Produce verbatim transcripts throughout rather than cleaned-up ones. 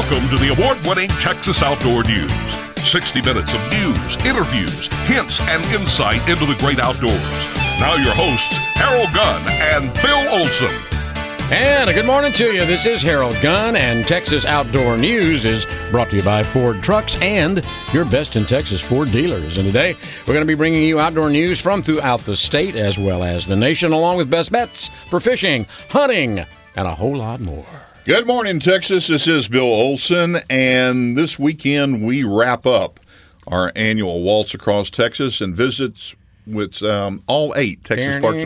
Welcome to the award-winning Texas Outdoor News. sixty minutes of news, interviews, hints, and insight into the great outdoors. Now your hosts, Harold Gunn and Bill Olson. And a good morning to you. This is Harold Gunn, and Texas Outdoor News is brought to you by Ford Trucks and your best in Texas Ford dealers. And today, we're going to be bringing you outdoor news from throughout the state as well as the nation, along with best bets for fishing, hunting, and a whole lot more. Good morning, Texas. This is Bill Olson, and this weekend we wrap up our annual Waltz Across Texas and visits with um, all eight Texas parks.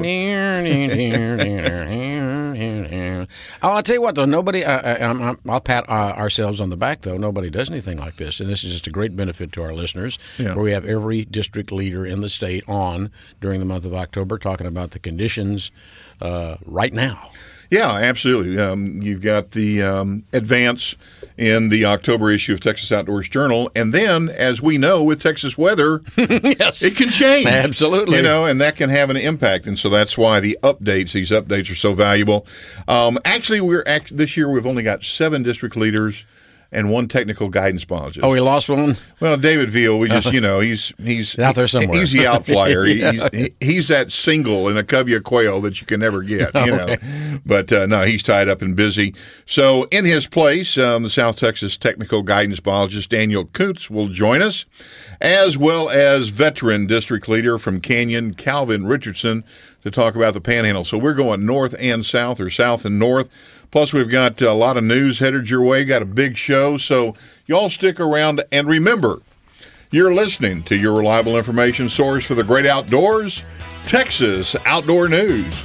Oh, I'll tell you what, though, nobody, uh, I'm, I'll pat uh, ourselves on the back, though. Nobody does anything like this, and this is just a great benefit to our listeners, yeah. where we have every district leader in the state on during the month of October talking about the conditions uh, right now. Yeah, absolutely. Um, you've got the um, advance in the October issue of Texas Outdoors Journal, and then, as we know, with Texas weather, yes. it can change. Absolutely. You know, and that can have an impact, and so that's why the updates, these updates are so valuable. Um, actually, we're act- this year we've only got seven district leaders and one technical guidance biologist. Oh, we lost one? Well, David Veal, we just, you know, he's he's out there somewhere. He's the outflyer. yeah. he's, he's that single in a covey of quail that you can never get, you know. But, uh, no, he's tied up and busy. So, in his place, um, the South Texas technical guidance biologist Daniel Koontz will join us, as well as veteran district leader from Canyon, Calvin Richardson, to talk about the Panhandle. So, we're going north and south, or south and north. Plus, we've got a lot of news headed your way, got a big show, so y'all stick around. And remember, you're listening to your reliable information source for the great outdoors, Texas Outdoor News.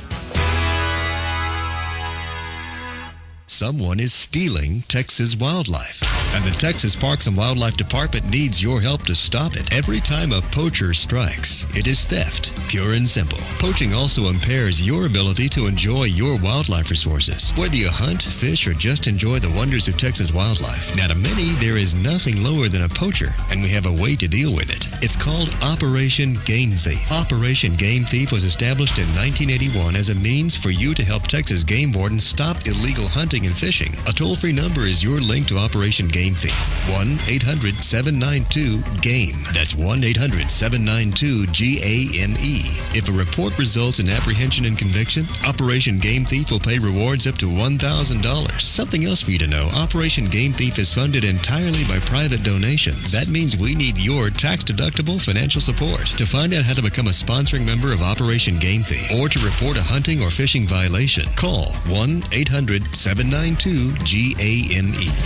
Someone is stealing Texas wildlife, and the Texas Parks and Wildlife Department needs your help to stop it. Every time a poacher strikes, it is theft, pure and simple. Poaching also impairs your ability to enjoy your wildlife resources. Whether you hunt, fish, or just enjoy the wonders of Texas wildlife, now to many, there is nothing lower than a poacher, and we have a way to deal with it. It's called Operation Game Thief. Operation Game Thief was established in nineteen eighty-one as a means for you to help Texas game wardens stop illegal hunting and fishing. A toll-free number is your link to Operation Game Thief. one eight hundred seven nine two GAME. That's one eight hundred seven nine two G A M E. If a report results in apprehension and conviction, Operation Game Thief will pay rewards up to one thousand dollars. Something else for you to know, Operation Game Thief is funded entirely by private donations. That means we need your tax-deductible financial support. To find out how to become a sponsoring member of Operation Game Thief or to report a hunting or fishing violation, call one eight hundred seven nine two G A M E.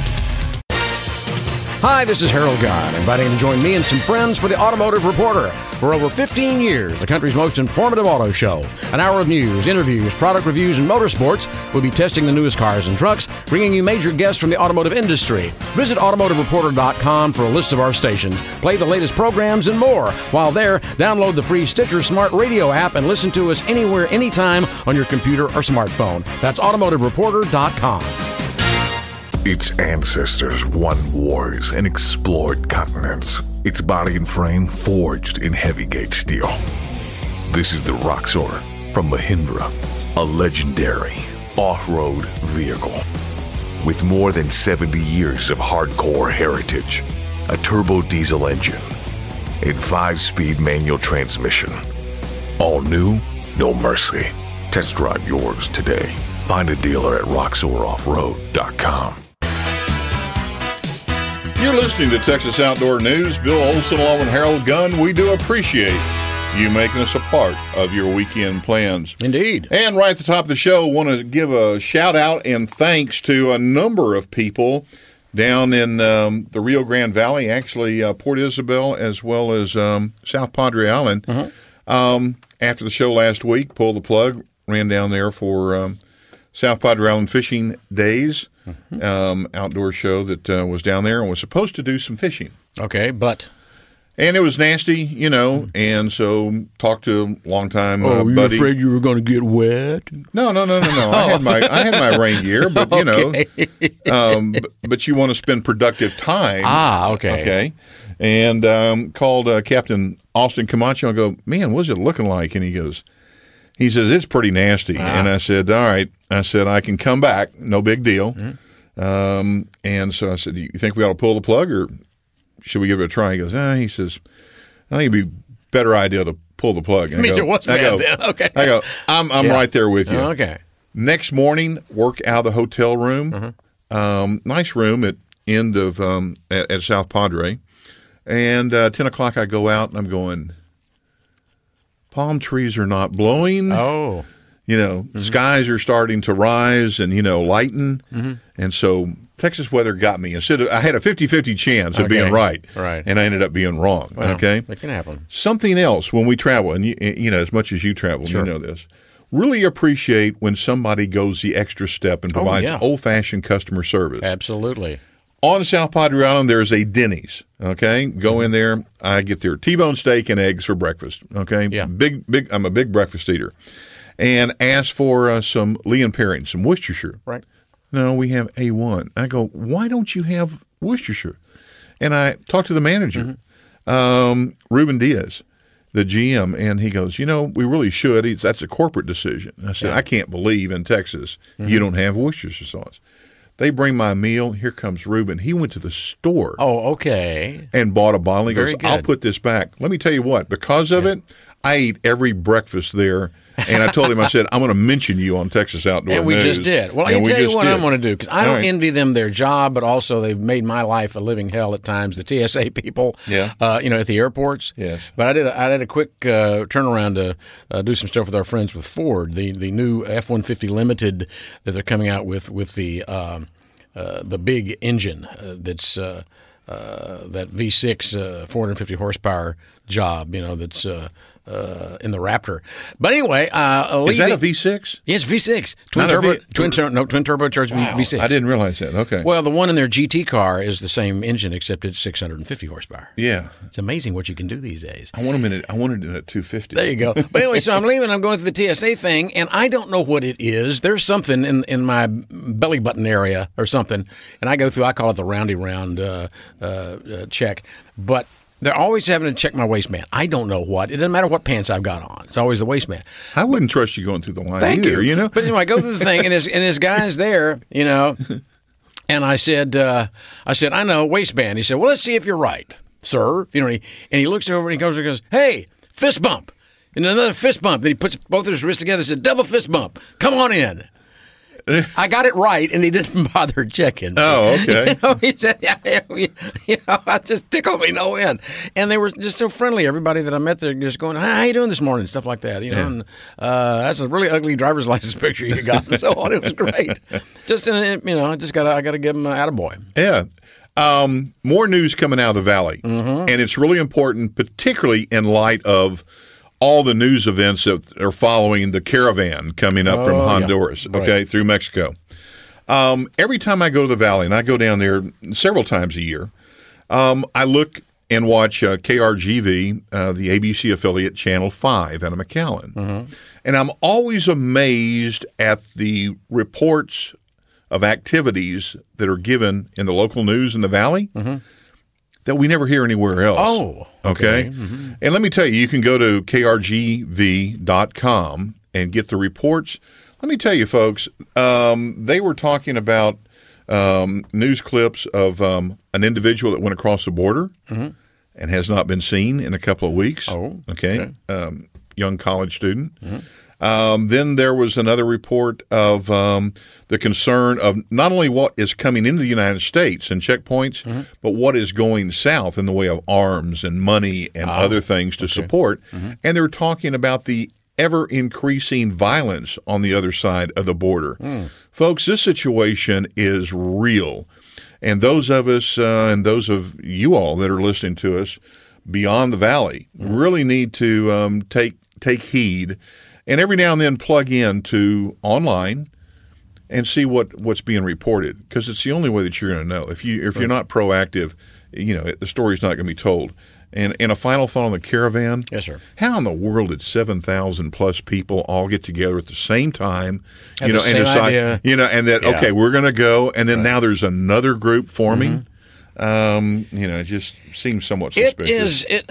Hi, this is Harold Gunn, inviting you to join me and some friends for the Automotive Reporter. For over fifteen years, the country's most informative auto show. An hour of news, interviews, product reviews, and motorsports. We'll be testing the newest cars and trucks, bringing you major guests from the automotive industry. Visit automotive reporter dot com for a list of our stations, play the latest programs, and more. While there, download the free Stitcher Smart Radio app and listen to us anywhere, anytime on your computer or smartphone. That's automotive reporter dot com. Its ancestors won wars and explored continents. Its body and frame forged in heavy-gauge steel. This is the Roxor from Mahindra, a legendary off-road vehicle. With more than seventy years of hardcore heritage, a turbo diesel engine, and five-speed manual transmission. All new, no mercy. Test drive yours today. Find a dealer at roxor off road dot com. You're listening to Texas Outdoor News. Bill Olson along with Harold Gunn. We do appreciate you making us a part of your weekend plans. Indeed. And right at the top of the show, want to give a shout out and thanks to a number of people down in um, the Rio Grande Valley, actually uh, Port Isabel, as well as um, South Padre Island. Uh-huh. Um, after the show last week, pulled the plug, ran down there for um, South Padre Island Fishing Days. Mm-hmm. Um, outdoor show that uh, was down there and was supposed to do some fishing. Okay, but... And it was nasty, you know, and so talked to a long-time uh, oh, you buddy. afraid you were going to get wet? No, no, no, no, no. I had my I had my rain gear, but, you okay. know, um, but, but you want to spend productive time. Ah, okay. Okay. And um, called uh, Captain Austin Camacho and go, man, what's it looking like? And he goes, he says, it's pretty nasty. Ah. And I said, all right. I said, I can come back. No big deal. Mm-hmm. Um, and so I said, "Do you think we ought to pull the plug, or should we give it a try?" He goes, "Ah." He says, "I think it'd be a better idea to pull the plug." And I mean, I go, it was I bad go, then. Okay. I go, I'm, I'm Yeah. right there with you. Okay. Next morning, work out of the hotel room. Uh-huh. Um, nice room at end of um, at, at South Padre. And uh, ten o'clock, I go out and I'm going, palm trees are not blowing. Oh. You know, mm-hmm. skies are starting to rise and, you know, lighten. Mm-hmm. And so Texas weather got me. Instead of, I had a fifty-fifty chance of Okay. being right. Right. And I ended up being wrong. Well, okay. That can happen. Something else when we travel, and you, you know, as much as you travel, Sure. you know this. Really appreciate when somebody goes the extra step and provides yeah. old-fashioned customer service. Absolutely. On South Padre Island, there's a Denny's. Okay, go in there. I get their T-bone steak and eggs for breakfast. Okay, Yeah. big, big. I'm a big breakfast eater, and ask for uh, some Lee and Perry, some Worcestershire. Right. No, we have A one. I go, why don't you have Worcestershire? And I talked to the manager, Mm-hmm. um, Ruben Diaz, the G M, and he goes, you know, we really should. He's, that's a corporate decision. I said, Yeah. I can't believe in Texas Mm-hmm. you don't have Worcestershire sauce. They bring my meal. Here comes Ruben. He went to the store Oh, okay. and bought a bottle. He Very goes, I'll good. put this back. Let me tell you what, because of it, I eat every breakfast there. And I told him, I said, I'm going to mention you on Texas Outdoor And we News. just did. Well, I And can we tell you just what did. I'm going to do, because I All don't right. envy them their job, but also they've made my life a living hell at times. The T S A people, Yeah. uh, you know, at the airports. Yes. But I did. A, I did a quick uh, turnaround to uh, do some stuff with our friends with Ford, the the new F one fifty Limited that they're coming out with with the um, uh, the big engine uh, that's. Uh, uh, that V six uh, four hundred fifty horsepower job, you know, that's uh, uh, in the Raptor. But anyway, uh, Is that leaving- a V six? Yes, V six twin Not a turbo, V- twin tur- no twin turbocharged Wow, V six. I didn't realize that. Okay. Well, the one in their G T car is the same engine, except it's six hundred fifty horsepower. Yeah. It's amazing what you can do these days. I want them in it. I wanted it at two fifty. There you go. But anyway, so I'm leaving. I'm going through the T S A thing, and I don't know what it is. There's something in, in my belly button area or something, and I go through. I call it the roundy round uh, uh, uh, check, but. They're always having to check my waistband. I don't know what. It doesn't matter what pants I've got on. It's always the waistband. I wouldn't trust you going through the line Thank either, you. you know? But anyway, I go through the thing, and this and this guy's there, you know, and I said, uh, I said, I know, waistband. He said, well, let's see if you're right, sir. You know, and he, and he looks over and he goes and goes, hey, fist bump, and another fist bump. Then he puts both of his wrists together and said, double fist bump. Come on in. I got it right, and he didn't bother checking. Oh, okay. You know, he said, yeah, yeah, we- you know, it just tickled me no end. And they were just so friendly. Everybody that I met there just going, how you doing this morning? Stuff like that, you know. Yeah. And uh, that's a really ugly driver's license picture you got and so on. It was great. Just, uh, you know, I just got to I got to give him an attaboy. Yeah. Um, more news coming out of the Valley. Mm-hmm. And it's really important, particularly in light of all the news events that are following the caravan coming up from Oh, yeah. Honduras, Right. okay, through Mexico. Um, every time I go to the Valley, and I go down there several times a year, um, I look and watch uh, K R G V, uh, the A B C affiliate, Channel five out of McAllen. Mm-hmm. And I'm always amazed at the reports of activities that are given in the local news in the Valley that we never hear anywhere else. Oh, okay. okay. Mm-hmm. And let me tell you, you can go to K R G V dot com and get the reports. Let me tell you, folks, um, they were talking about um, news clips of um, an individual that went across the border and has not been seen in a couple of weeks. Oh, okay. okay. Um, young college student. Um, then there was another report of um, the concern of not only what is coming into the United States and checkpoints, Mm-hmm. but what is going south in the way of arms and money and Ah, other things to support. Mm-hmm. And they're talking about the ever increasing violence on the other side of the border. Mm. Folks, this situation is real. And those of us uh, and those of you all that are listening to us beyond the Valley really need to um, take take heed. And every now and then plug in to online and see what, what's being reported, because it's the only way that you're going to know. If you if you're not proactive, you know the story's not going to be told. And and a final thought on the caravan. Yes, sir. How in the world did seven thousand plus people all get together at the same time? Had you know, the and same decide, idea. you know, and that Yeah. okay, we're going to go, and then now there's another group forming. Um, you know, it just seems somewhat suspicious. It is. It.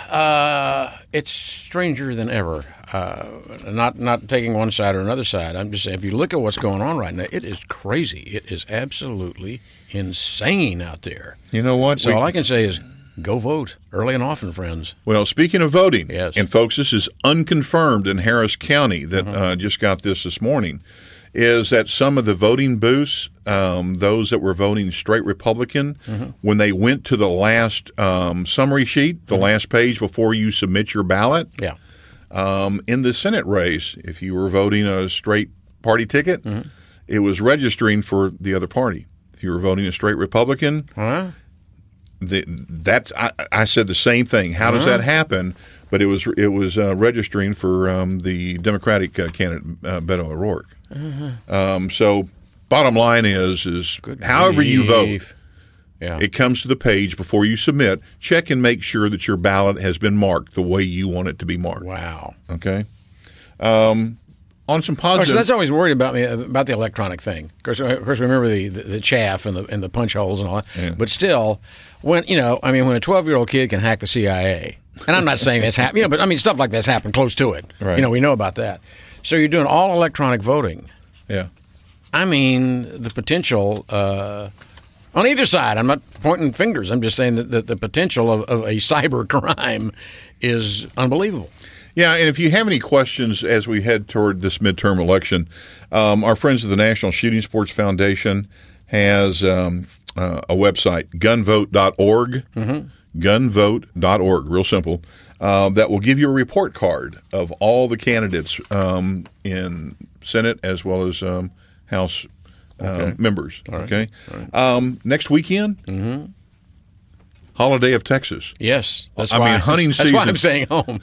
Uh, it's stranger than ever. Uh, not not taking one side or another side. I'm just saying, if you look at what's going on right now, it is crazy. It is absolutely insane out there. You know what? So we, all I can say is, go vote early and often, friends. Well, speaking of voting, yes. and folks, this is unconfirmed in Harris County that mm-hmm. uh, just got this this morning, is that some of the voting booths, um, those that were voting straight Republican, mm-hmm. when they went to the last um, summary sheet, the mm-hmm. last page before you submit your ballot, yeah. um, in the Senate race, if you were voting a straight party ticket, mm-hmm. it was registering for the other party. If you were voting a straight Republican, huh? the, that I, I said the same thing. How does huh? that happen? But it was it was uh, registering for um, the Democratic uh, candidate uh, Beto O'Rourke. Uh-huh. Um, so, bottom line is is Good however grief. you vote, yeah. it comes to the page before you submit. Check and make sure that your ballot has been marked the way you want it to be marked. Wow. Okay. Um, on some positive. Oh, so that's always worried about me about the electronic thing. Of course, of course, remember the, the, the chaff and the and the punch holes and all that. Yeah. But still, when you know, I mean, when a twelve-year-old kid can hack the C I A, and I'm not saying that's happened, you know, but I mean, stuff like that's happened close to it. Right. You know, we know about that. So you're doing all electronic voting. Yeah. I mean, the potential uh, on either side. I'm not pointing fingers. I'm just saying that, that the potential of, of a cyber crime is unbelievable. Yeah, and if you have any questions as we head toward this midterm election, um, our friends at the National Shooting Sports Foundation has um, uh, a website, gun vote dot org, mm-hmm. gun vote dot org, real simple, uh, that will give you a report card of all the candidates um, in Senate as well as um, House uh, okay. members. All right. Okay, All right. Um, next weekend, mm-hmm. Holiday of Texas. Yes, that's I why. mean, hunting that's season. That's why I'm staying home.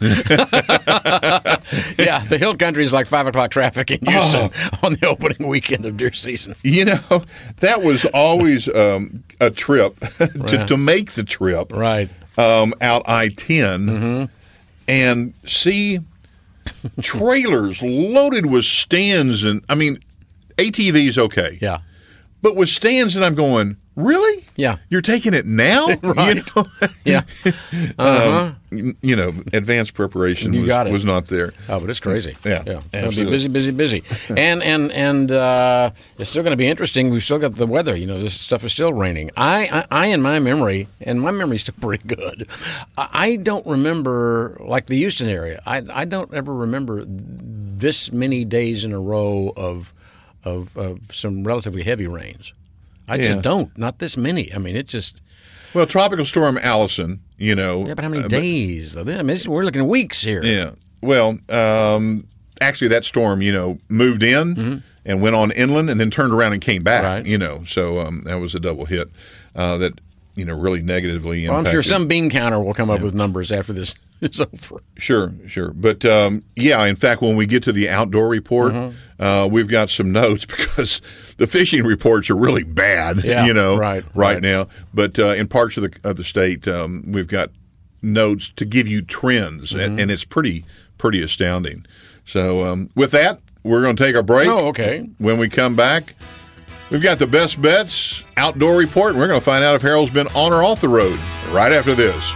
Yeah, the Hill Country is like five o'clock traffic in Houston oh. on the opening weekend of deer season. You know, that was always um, a trip to, right. to make the trip. Right. Um, out I ten mm-hmm. and see trailers loaded with stands and I mean, A T Vs okay. Yeah. But with stands, and I'm going, really? Yeah. You're taking it now? Right. You know? Yeah. Uh-huh. um, you know, advanced preparation you was, got it. was not there. Oh, but it's crazy. Yeah. Yeah. It's going to be busy, busy, busy. and and and uh, it's still going to be interesting. We've still got the weather. You know, this stuff is still raining. I, I, I in my memory, and my memory's still pretty good, I, I don't remember, like the Houston area, I, I don't ever remember this many days in a row of Of, of some relatively heavy rains. I yeah. just don't. Not this many. I mean, it just... Well, Tropical Storm Allison, you know... Yeah, but how many uh, days, though? I mean, this, we're looking at weeks here. Yeah. Well, um, actually, that storm, you know, moved in mm-hmm. and went on inland and then turned around and came back, right. you know. So um, that was a double hit uh, that, you know, really negatively impacted. Well, I'm sure some bean counter will come up yeah. with numbers after this is over. Sure, sure. But, um, yeah, in fact, when we get to the outdoor report, mm-hmm. uh, we've got some notes because the fishing reports are really bad, yeah, you know, right, right right. now. But uh, in parts of the of the state, um, we've got notes to give you trends, mm-hmm. and, and it's pretty pretty astounding. So um, with that, we're going to take our break. Oh, okay. When we come back, we've got the best bets outdoor report, and we're going to find out if Harold's been on or off the road right after this.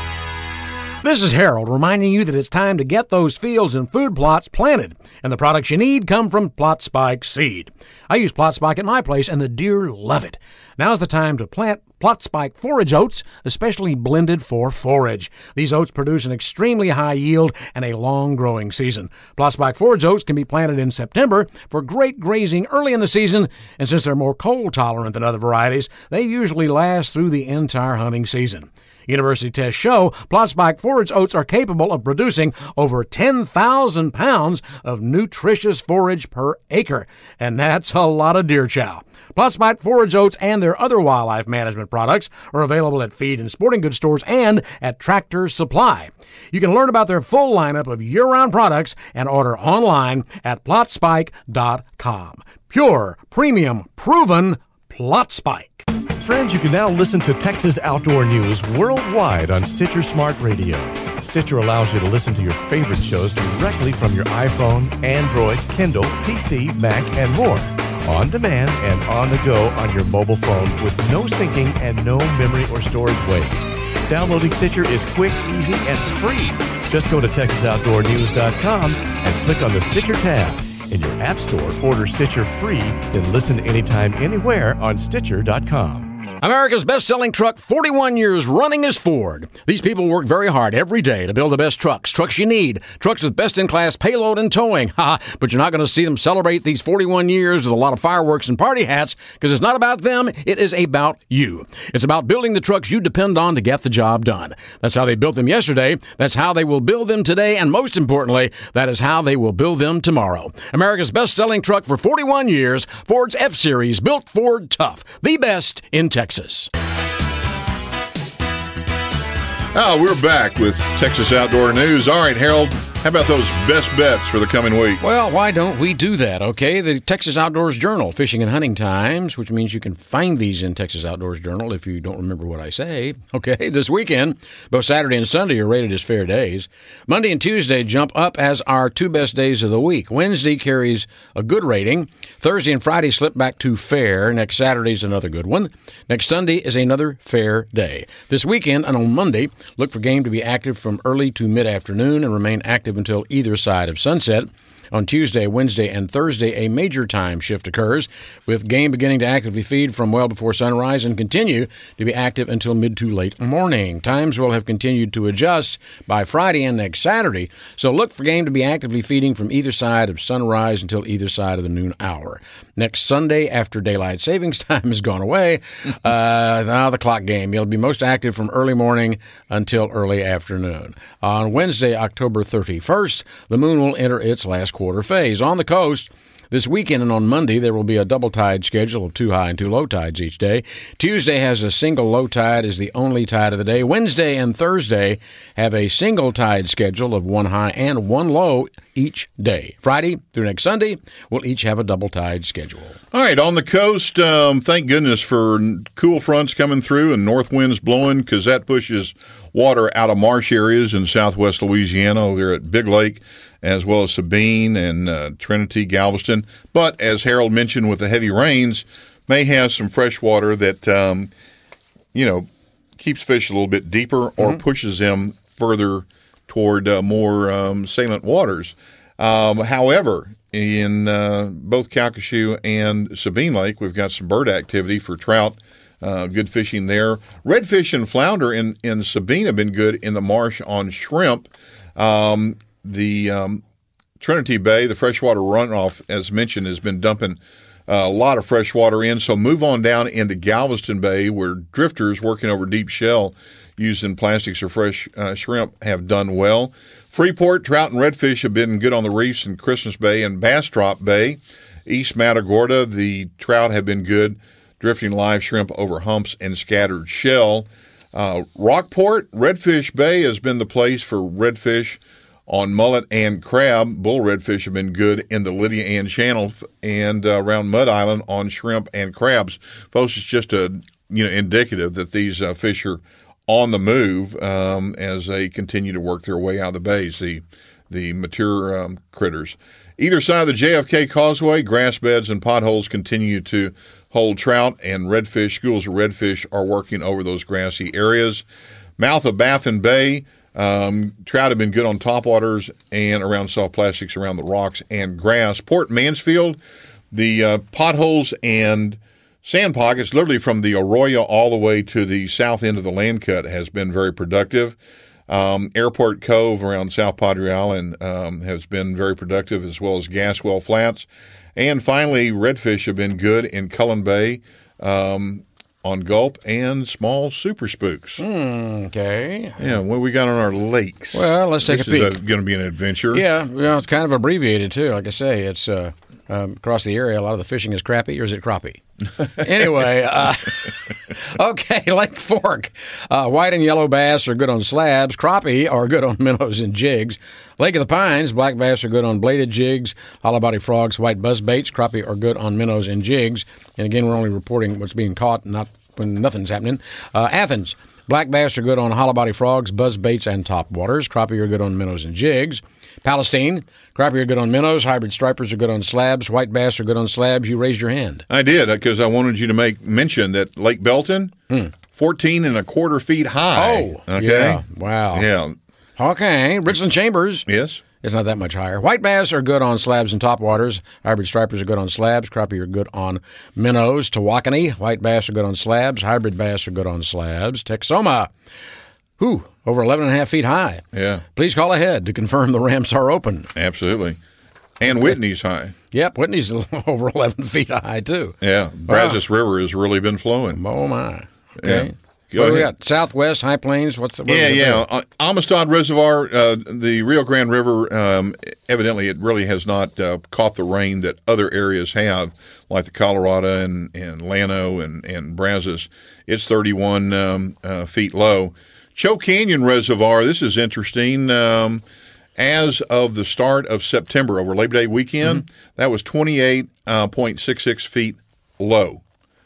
This is Harold reminding you that it's time to get those fields and food plots planted, and the products you need come from Plot Spike Seed. I use Plot Spike at my place, and the deer love it. Now's the time to plant Plot Spike forage oats, especially blended for forage. These oats produce an extremely high yield and a long growing season. Plot Spike forage oats can be planted in September for great grazing early in the season, and since they're more cold tolerant than other varieties, they usually last through the entire hunting season. University tests show Plot Spike forage oats are capable of producing over ten thousand pounds of nutritious forage per acre, and that's a lot of deer chow. Plot Spike forage oats and their other wildlife management products are available at feed and sporting goods stores and at Tractor Supply. You can learn about their full lineup of year-round products and order online at plot spike dot com. Pure, premium, proven Plot Spike. Friends, you can now listen to Texas Outdoor News worldwide on Stitcher Smart Radio. Stitcher allows you to listen to your favorite shows directly from your iPhone, Android, Kindle, P C, Mac, and more. on demand and on the go on your mobile phone with no syncing and no memory or storage waste. Downloading Stitcher is quick, easy, and free. Just go to Texas Outdoor News dot com and click on the Stitcher tab. In your app store, order Stitcher free, then listen anytime, anywhere on Stitcher dot com. America's best-selling truck, forty-one years running, is Ford. These people work very hard every day to build the best trucks, trucks you need, trucks with best-in-class payload and towing. Ha! But you're not going to see them celebrate these forty-one years with a lot of fireworks and party hats, because it's not about them, it is about you. It's about building the trucks you depend on to get the job done. That's how they built them yesterday, that's how they will build them today, and most importantly, that is how they will build them tomorrow. America's best-selling truck for forty-one years, Ford's F-Series, built Ford tough. The best in Texas. Oh, we're back with Texas Outdoor News. All right, Harold, how about those best bets for the coming week? Well, why don't we do that, okay? The Texas Outdoors Journal, Fishing and Hunting Times, which means you can find these in Texas Outdoors Journal if you don't remember what I say. Okay, this weekend, both Saturday and Sunday are rated as fair days. Monday and Tuesday jump up as our two best days of the week. Wednesday carries a good rating. Thursday and Friday slip back to fair. Next Saturday's another good one. Next Sunday is another fair day. This weekend and on Monday, look for game to be active from early to mid-afternoon and remain active until either side of sunset. On Tuesday, Wednesday, and Thursday, a major time shift occurs, with game beginning to actively feed from well before sunrise and continue to be active until mid to late morning. Times will have continued to adjust by Friday and next Saturday, so look for game to be actively feeding from either side of sunrise until either side of the noon hour. Next Sunday, after daylight savings time has gone away, uh, now the clock game. It'll be most active from early morning until early afternoon. On Wednesday, October thirty-first, the moon will enter its last quarter phase. On the coast, this weekend and on Monday, there will be a double tide schedule of two high and two low tides each day. Tuesday has a single low tide as the only tide of the day. Wednesday and Thursday have a single tide schedule of one high and one low each day. Friday through next Sunday will each have a double tide schedule. All right, on the coast, um, thank goodness for cool fronts coming through and north winds blowing, because that pushes water out of marsh areas in southwest Louisiana over there at Big Lake, as well as Sabine and uh, Trinity, Galveston. But as Harold mentioned, with the heavy rains, may have some fresh water that, um, you know, keeps fish a little bit deeper or mm-hmm. pushes them further toward uh, more um, salient waters. Um, however, in uh, both Calcasieu and Sabine Lake, we've got some bird activity for trout. Uh, good fishing there. Redfish and flounder in, in Sabine have been good in the marsh on shrimp. Um, the um, Trinity Bay, the freshwater runoff, as mentioned, has been dumping uh, a lot of fresh water in. So move on down into Galveston Bay, where drifters working over deep shell using plastics or fresh uh, shrimp have done well. Freeport, trout and redfish have been good on the reefs in Christmas Bay and Bastrop Bay. East Matagorda, the trout have been good, drifting live shrimp over humps and scattered shell. Uh, Rockport, Redfish Bay has been the place for redfish on mullet and crab. Bull redfish have been good in the Lydia Ann Channel and uh, around Mud Island on shrimp and crabs. Folks, it's just a you know indicative that these uh, fish are on the move um, as they continue to work their way out of the bays, the, the mature um, critters. Either side of the J F K Causeway, grass beds and potholes continue to hold trout, and redfish, schools of redfish are working over those grassy areas. Mouth of Baffin Bay, um, trout have been good on topwaters and around soft plastics around the rocks and grass. Port Mansfield, the uh, potholes and sand pockets, literally from the Arroyo all the way to the south end of the land cut, has been very productive. Um, Airport Cove around South Padre Island um, has been very productive, as well as Gaswell Flats. And finally, redfish have been good in Cullen Bay um, on Gulp and small super spooks. Mm, okay. Yeah, what we got on our lakes? Well, let's take this a peek. This is going to be an adventure. Yeah, well, it's kind of abbreviated, too. Like I say, it's uh, um, across the area, a lot of the fishing is crappie, or is it crappie? Anyway, uh, okay, Lake Fork. Uh, white and yellow bass are good on slabs. Crappie are good on minnows and jigs. Lake of the Pines, black bass are good on bladed jigs. Hollow body frogs, white buzzbaits. Crappie are good on minnows and jigs. And again, we're only reporting what's being caught, not when nothing's happening. Uh, Athens, black bass are good on hollow body frogs, buzzbaits, and topwaters. Crappie are good on minnows and jigs. Palestine, crappie are good on minnows. Hybrid stripers are good on slabs. White bass are good on slabs. You raised your hand. I did, because I wanted you to make mention that Lake Belton, hmm. fourteen and a quarter feet high. Oh, okay. Yeah. Wow. Yeah. Okay. Richland Chambers. Yes. It's not that much higher. White bass are good on slabs and topwaters. Hybrid stripers are good on slabs. Crappie are good on minnows. Tawakoni, white bass are good on slabs. Hybrid bass are good on slabs. Texoma, whew, over eleven and a half feet high. Yeah. Please call ahead to confirm the ramps are open. Absolutely. And Whitney's high. Yep, Whitney's over eleven feet high, too. Yeah. Brazos wow. River has really been flowing. Oh, my. Okay. Yeah. Go what do we got? Southwest, High Plains? What's the what Yeah, yeah. Uh, Amistad Reservoir, uh, the Rio Grande River, um, evidently it really has not uh, caught the rain that other areas have, like the Colorado and, and Llano and, and Brazos. It's thirty-one um, uh, feet low. Choke Canyon Reservoir, this is interesting. Um, as of the start of September, over Labor Day weekend, mm-hmm. that was twenty-eight point six six feet low.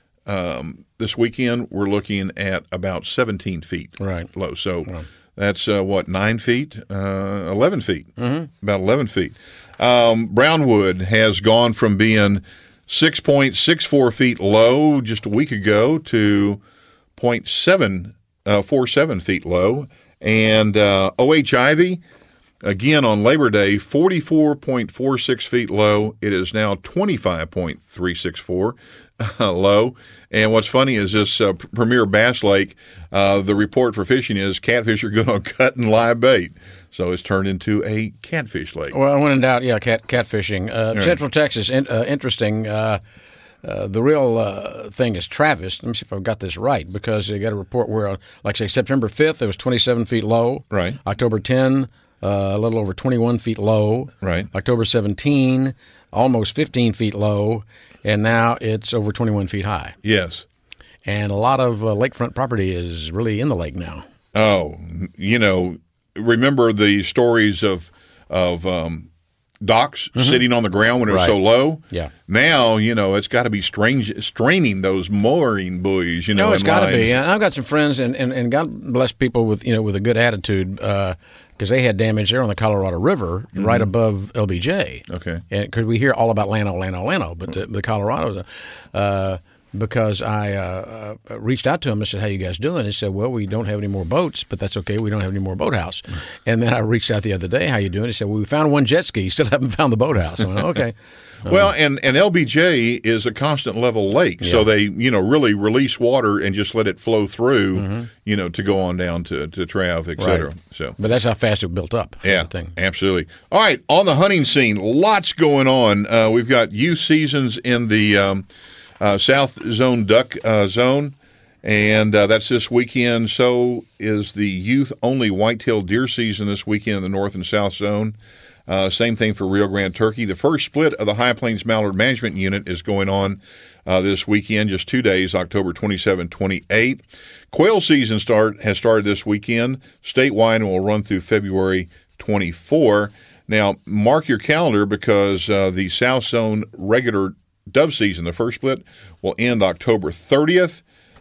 Um, this weekend, we're looking at about seventeen feet right. low. So right. that's, uh, what, nine feet? Uh, eleven feet. Mm-hmm. About eleven feet. Um, Brownwood has gone from being six point six four feet low just a week ago to zero point seven four seven feet low. And uh, O H Ivy, again on Labor Day, forty-four point four six feet low. It is now twenty-five point three six four uh, low. And what's funny is this uh, Premier Bass Lake, uh, the report for fishing is catfish are going to cut and live bait. So it's turned into a catfish lake. Well, when in doubt, yeah, cat catfishing. Uh, right. Central Texas, in, uh, interesting. Uh, uh, the real uh, thing is Travis. Let me see if I've got this right, because they got a report where, like say, September fifth, it was twenty-seven feet low. Right. October tenth, uh, a little over twenty-one feet low. Right. October seventeenth, almost fifteen feet low. And now it's over twenty-one feet high. Yes. And a lot of uh, lakefront property is really in the lake now. Oh, you know, remember the stories of of um, docks mm-hmm. sitting on the ground when it was right. so low? Yeah. Now, you know, it's got to be strange, straining those mooring buoys, you know. No, it's got to be. And I've got some friends, and, and, and God bless people with, you know, with a good attitude, because uh, they had damage there on the Colorado River mm-hmm. right above L B J. Okay. And because we hear all about Llano, Llano, Llano, but the, the Colorado, uh, because I uh, uh, reached out to him and said, how you guys doing? He said, well, we don't have any more boats, but that's okay. We don't have any more boathouse. And then I reached out the other day, how you doing? He said, well, we found one jet ski. Still haven't found the boathouse. I went, okay. Well, and, and L B J is a constant level lake, yeah. so they, you know, really release water and just let it flow through, mm-hmm. you know, to go on down to, to Trav, et cetera. Right. So, but that's how fast it built up. Yeah, thing. Absolutely. All right, on the hunting scene, lots going on. Uh, we've got youth seasons in the um, uh, South Zone Duck uh, Zone, and uh, that's this weekend. So is the youth-only whitetail deer season this weekend in the North and South Zone. Uh, same thing for Rio Grande Turkey. The first split of the High Plains Mallard Management Unit is going on uh, this weekend, just two days, October twenty-seventh, twenty-eighth. Quail season start has started this weekend, statewide, and will run through February twenty-fourth. Now, mark your calendar, because uh, the South Zone regular dove season, the first split, will end October thirtieth.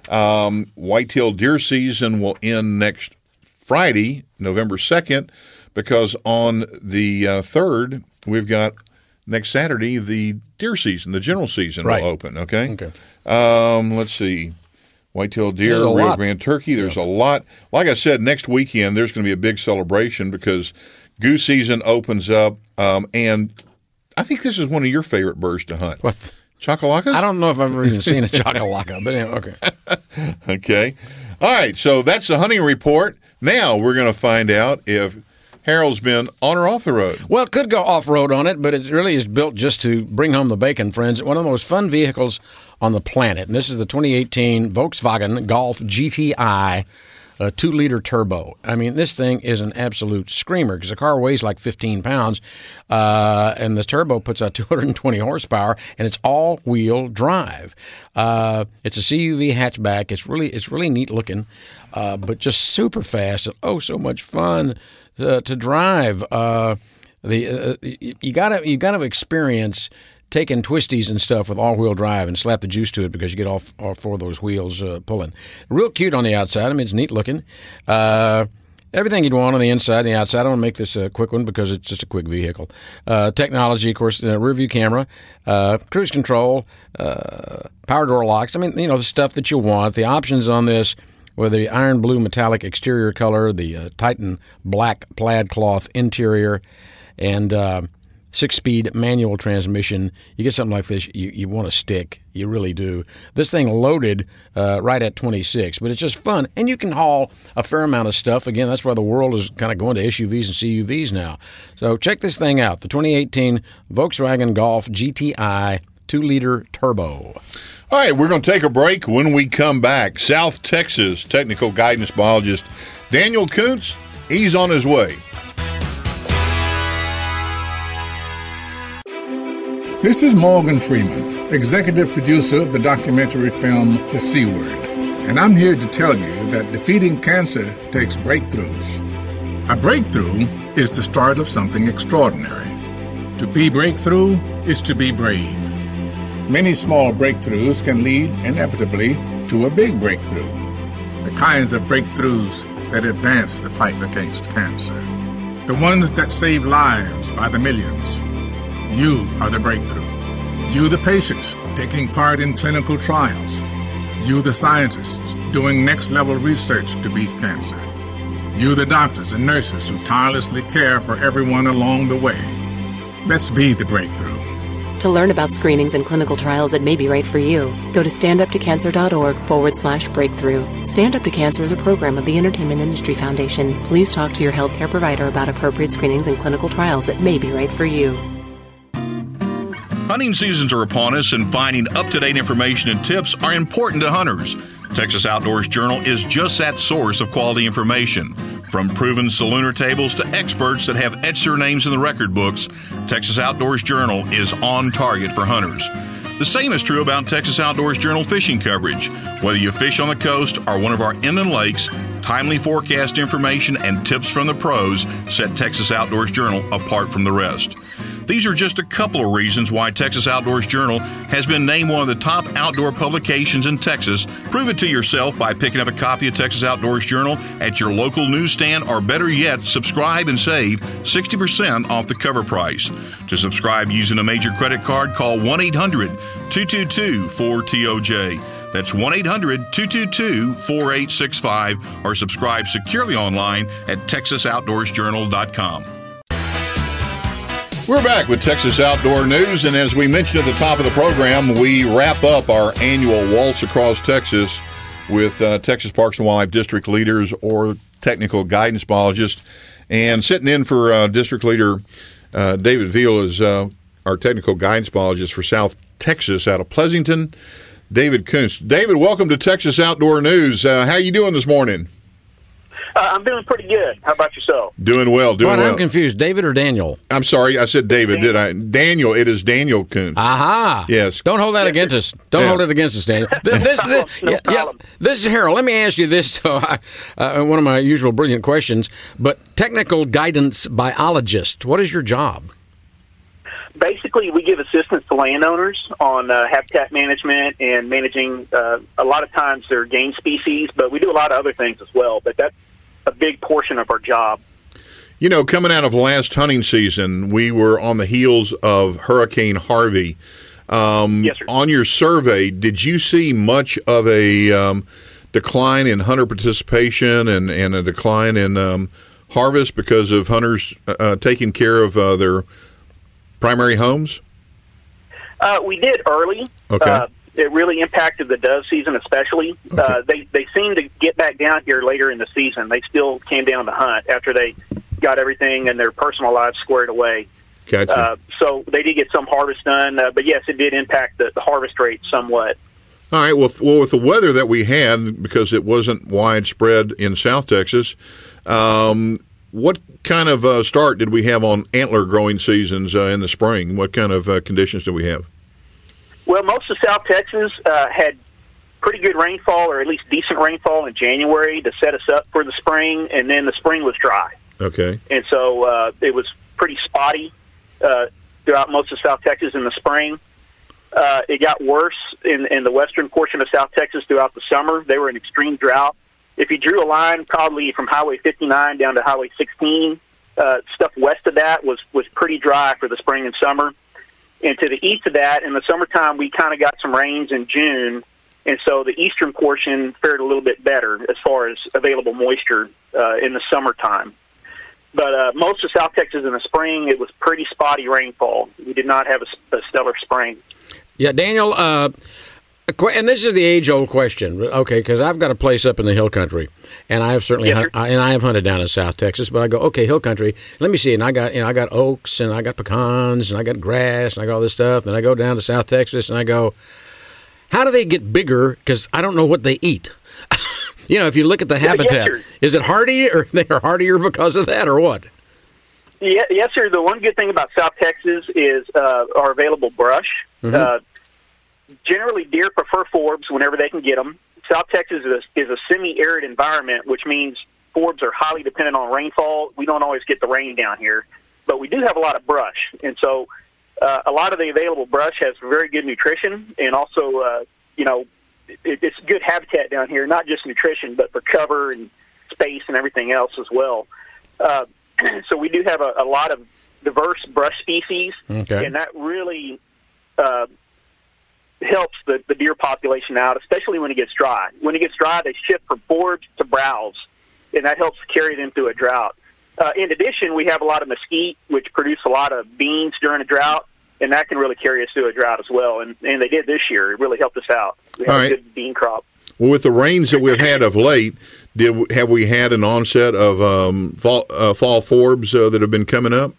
Um, whitetail deer season will end next Friday, November second. Because on the uh, third, we've got next Saturday, the deer season, the general season right. will open, okay? Okay. Um, let's see. Whitetail deer, Rio lot. Grande Turkey, there's yeah. a lot. Like I said, next weekend, there's going to be a big celebration because goose season opens up. Um, and I think this is one of your favorite birds to hunt. What? Chakalakas? I don't know if I've ever even seen a chakalaka, but anyway, okay. Okay. All right, so that's the hunting report. Now we're going to find out if Harold's been on or off the road. Well, it could go off-road on it, but it really is built just to bring home the bacon, friends. One of the most fun vehicles on the planet, and this is the twenty eighteen Volkswagen Golf G T I, a two-liter turbo. I mean, this thing is an absolute screamer because the car weighs like fifteen pounds, uh, and the turbo puts out two hundred twenty horsepower, and it's all-wheel drive. Uh, it's a C U V hatchback. It's really, it's really neat looking, uh, but just super fast and oh, so much fun. Uh, to drive, uh, the uh, you gotta you gotta experience taking twisties and stuff with all-wheel drive and slap the juice to it because you get all, all four of those wheels uh, pulling. Real cute on the outside. I mean, it's neat looking. Uh, Everything you'd want on the inside and the outside. I want to make this a quick one because it's just a quick vehicle. Uh, technology, of course, uh, rear view camera, uh, cruise control, uh, power door locks. I mean, you know, the stuff that you want. The options on this, whether the iron blue metallic exterior color, the uh, Titan black plaid cloth interior, and uh, six-speed manual transmission, you get something like this, you, you want to stick. You really do. This thing loaded uh, right at twenty-six, but it's just fun. And you can haul a fair amount of stuff. Again, that's why the world is kind of going to S U Vs and C U Vs now. So check this thing out, the twenty eighteen Volkswagen Golf G T I two liter turbo. All right, we're going to take a break. When we come back, South Texas technical guidance biologist Daniel Koontz, he's on his way. This is Morgan Freeman, executive producer of the documentary film The C Word, and I'm here to tell you that defeating cancer takes breakthroughs. A breakthrough is the start of something extraordinary. To be breakthrough is to be brave. Many small breakthroughs can lead inevitably to a big breakthrough, the kinds of breakthroughs that advance the fight against cancer, the ones that save lives by the millions. You are the breakthrough. You, the patients, taking part in clinical trials. You, the scientists, doing next-level research to beat cancer. You, the doctors and nurses who tirelessly care for everyone along the way. Let's be the breakthrough. To learn about screenings and clinical trials that may be right for you, go to standuptocancer.org forward slash breakthrough. Stand Up to Cancer is a program of the Entertainment Industry Foundation. Please talk to your healthcare provider about appropriate screenings and clinical trials that may be right for you. Hunting seasons are upon us, and finding up-to-date information and tips are important to hunters. Texas Outdoors Journal is just that source of quality information. From proven salooner tables to experts that have etched their names in the record books, Texas Outdoors Journal is on target for hunters. The same is true about Texas Outdoors Journal fishing coverage. Whether you fish on the coast or one of our inland lakes, timely forecast information and tips from the pros set Texas Outdoors Journal apart from the rest. These are just a couple of reasons why Texas Outdoors Journal has been named one of the top outdoor publications in Texas. Prove it to yourself by picking up a copy of Texas Outdoors Journal at your local newsstand, or better yet, subscribe and save sixty percent off the cover price. To subscribe using a major credit card, call one eight hundred two two two four T O J. That's one eight hundred two two two four eight six five, or subscribe securely online at texas outdoors journal dot com. We're back with Texas Outdoor News, and as we mentioned at the top of the program, we wrap up our annual Waltz Across Texas with uh, Texas Parks and Wildlife District leaders or technical guidance biologists. And sitting in for uh, District Leader uh, David Veal is uh, our technical guidance biologist for South Texas out of Pleasanton, David Koontz. David, welcome to Texas Outdoor News. Uh, how are you doing this morning? Uh, I'm doing pretty good. How about yourself? Doing well, doing well. well. I'm confused. David or Daniel? I'm sorry, I said David, did I? Daniel, it is Daniel Koontz. Aha. Yes. Don't hold that against us. Don't Yeah. hold it against us, Daniel. This, this, this, No yeah, yeah. problem. This is Harold. Let me ask you this, so I, uh, one of my usual brilliant questions, but technical guidance biologist, what is your job? Basically, we give assistance to landowners on uh, habitat management and managing, uh, a lot of times, their game species, but we do a lot of other things as well. But that's a big portion of our job. You know, coming out of last hunting season, we were on the heels of Hurricane Harvey. Um, Yes, sir. On your survey, did you see much of a um, decline in hunter participation and, and a decline in um, harvest because of hunters uh, taking care of uh, their primary homes? Uh, we did early. Okay. Uh, it really impacted the dove season especially. Okay. Uh, they, they seemed to get back down here later in the season. They still came down to hunt after they got everything and their personal lives squared away. Gotcha. Uh, so they did get some harvest done, uh, but yes, it did impact the, the harvest rate somewhat. All right. Well, well, with the weather that we had, because it wasn't widespread in South Texas, um, what kind of uh, start did we have on antler growing seasons uh, in the spring? What kind of uh, conditions did we have? Well, most of South Texas uh, had pretty good rainfall, or at least decent rainfall in January to set us up for the spring, and then the spring was dry. Okay. And so uh, it was pretty spotty uh, throughout most of South Texas in the spring. Uh, it got worse in, in the western portion of South Texas throughout the summer. They were in extreme drought if you drew a line probably from Highway fifty-nine down to Highway sixteen, uh, stuff west of that was, was pretty dry for the spring and summer. And to the east of that, in the summertime, we kind of got some rains in June, and so the eastern portion fared a little bit better as far as available moisture uh, in the summertime. But uh, most of South Texas in the spring, it was pretty spotty rainfall. We did not have a, a stellar spring. Yeah, Daniel, uh, and this is the age-old question, okay, because I've got a place up in the hill country, and I have certainly Yes, hunt, I, and I have hunted down in South Texas. But I go, okay, hill country. Let me see, and I got you know I got oaks, and I got pecans, and I got grass, and I got all this stuff. And I go down to South Texas, and I go, how do they get bigger? Because I don't know what they eat. You know, if you look at the habitat, yes, is it hardy, or they are hardier because of that, or what? Yeah, yes, sir. The one good thing about South Texas is uh, our available brush. Mm-hmm. Uh, generally, deer prefer forbs whenever they can get them. South Texas is a, is a semi-arid environment, which means forbs are highly dependent on rainfall. We don't always get the rain down here, but we do have a lot of brush. And so uh, a lot of the available brush has very good nutrition, and also, uh, you know, it, it's good habitat down here, not just nutrition, but for cover and space and everything else as well. Uh, so we do have a, a lot of diverse brush species, Okay. and that really uh, helps the, the deer population out, especially when it gets dry. When it gets dry, they shift from forbs to browse, and that helps carry them through a drought. Uh, in addition, we have a lot of mesquite, which produce a lot of beans during a drought, and that can really carry us through a drought as well. And, and they did this year. It really helped us out. We have All a right. good bean crop. Well, with the rains that we've had of late, did have we had an onset of um, fall, uh, fall forbs uh, that have been coming up?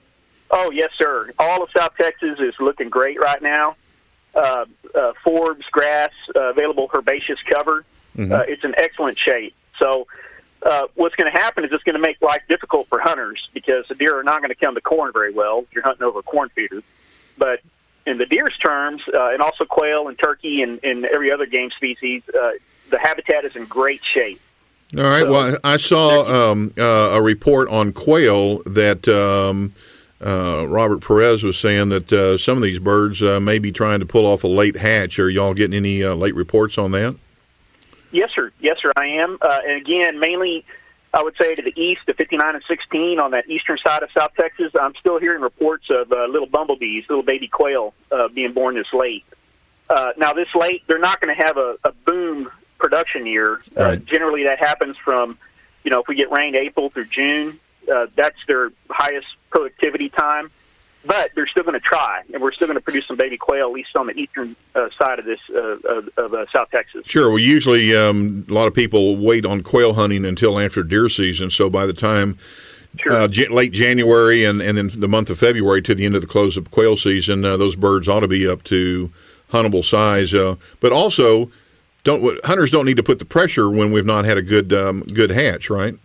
Oh, yes, sir. All of South Texas is looking great right now. Uh, uh, forbs, grass, uh, available herbaceous cover. Mm-hmm. Uh, it's in excellent shape. So uh, what's going to happen is it's going to make life difficult for hunters because the deer are not going to come to corn very well if you're hunting over a corn feeder. But in the deer's terms, uh, and also quail and turkey and, and every other game species, uh, the habitat is in great shape. All right. So, well, I saw um, uh, a report on quail that um, uh, Robert Perez was saying that uh, some of these birds uh, may be trying to pull off a late hatch. Are y'all getting any uh, late reports on that? Yes, sir. Yes, sir, I am. Uh, and again, mainly, I would say to the east of fifty-nine and sixteen on that eastern side of South Texas, I'm still hearing reports of uh, little bumblebees, little baby quail uh, being born this late. Uh, now, this late, they're not going to have a, a boom production year. Uh, Right. generally, that happens from, you know, if we get rain April through June, uh, that's their highest productivity time. But they're still going to try, and we're still going to produce some baby quail, at least on the eastern uh, side of this uh, of, of uh, South Texas. Sure. Well, usually um, a lot of people wait on quail hunting until after deer season. So by the time Sure. uh, j- late January and, and then the month of February to the end of the close of quail season, uh, those birds ought to be up to huntable size. Uh, but also, don't hunters don't need to put the pressure when we've not had a good um, good hatch, right?